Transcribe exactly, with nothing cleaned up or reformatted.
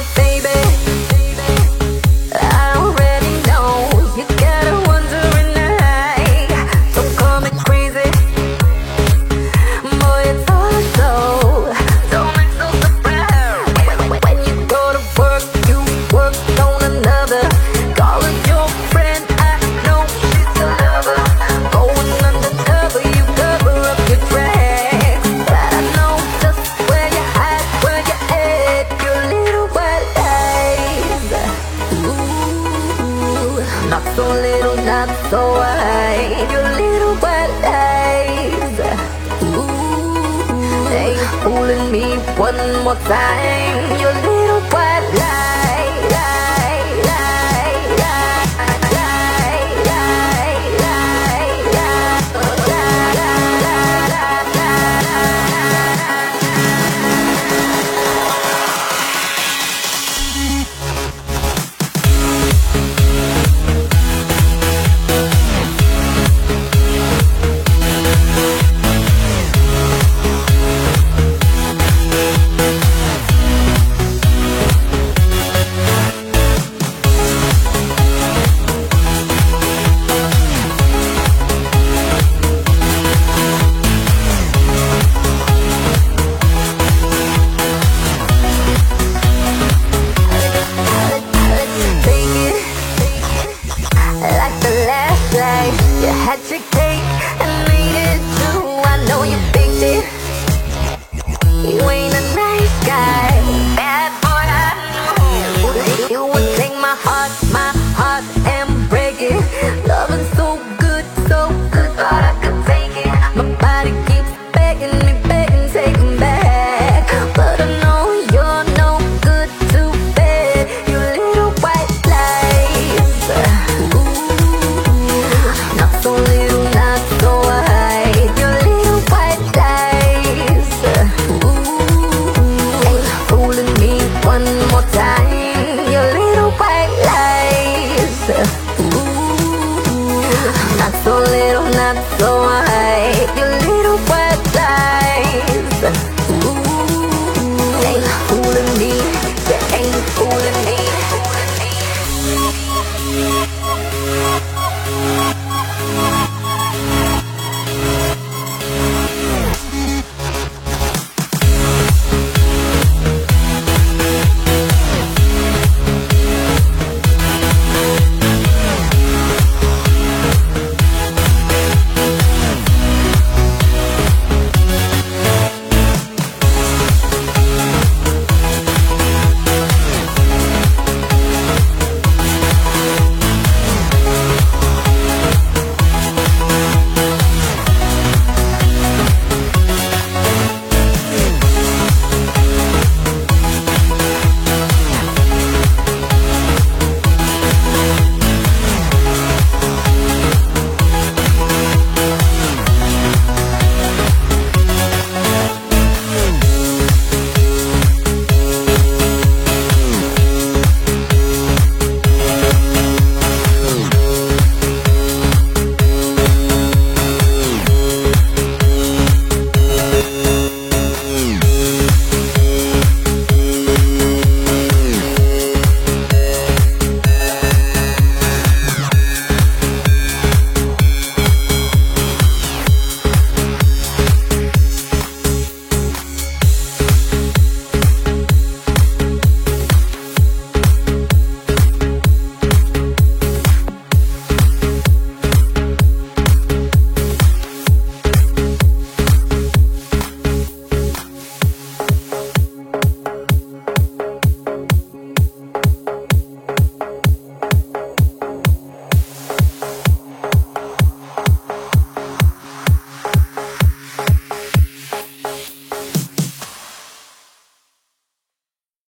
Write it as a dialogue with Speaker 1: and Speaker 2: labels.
Speaker 1: baby. I already know you got a wandering eye. Don't call me crazy, boy, it's all so. Don't act so surprised when you go to work, you work on another. Call her your friend, I know she's a lover. Going undercover, you cover up your tracks. But I know just where you hide, where you at. Your little white eyes, ooh, not so little, not so wide. Your little white eyes, ooh, ain't fooling me one more time. Your little white lie, lie, lie, lie, lie, lie, lie, lie, lie, lie, lie, like the last night, you had your cake and made it too. I know you baked it. You ain't a nice guy, bad boy, I know. You would take my heart, my heart and break it. Loving so good, so good, thought I could take it. My body keeps begging me, begging, taking back. But I know you're no good to bed. You little white lies, not so little, not so wide. Your little white lies, ooh, ain't fooling me one more time. Your little white lies, ooh, not so little, not so wide. Your little white lies, ooh, ain't fooling me, you ain't fooling me.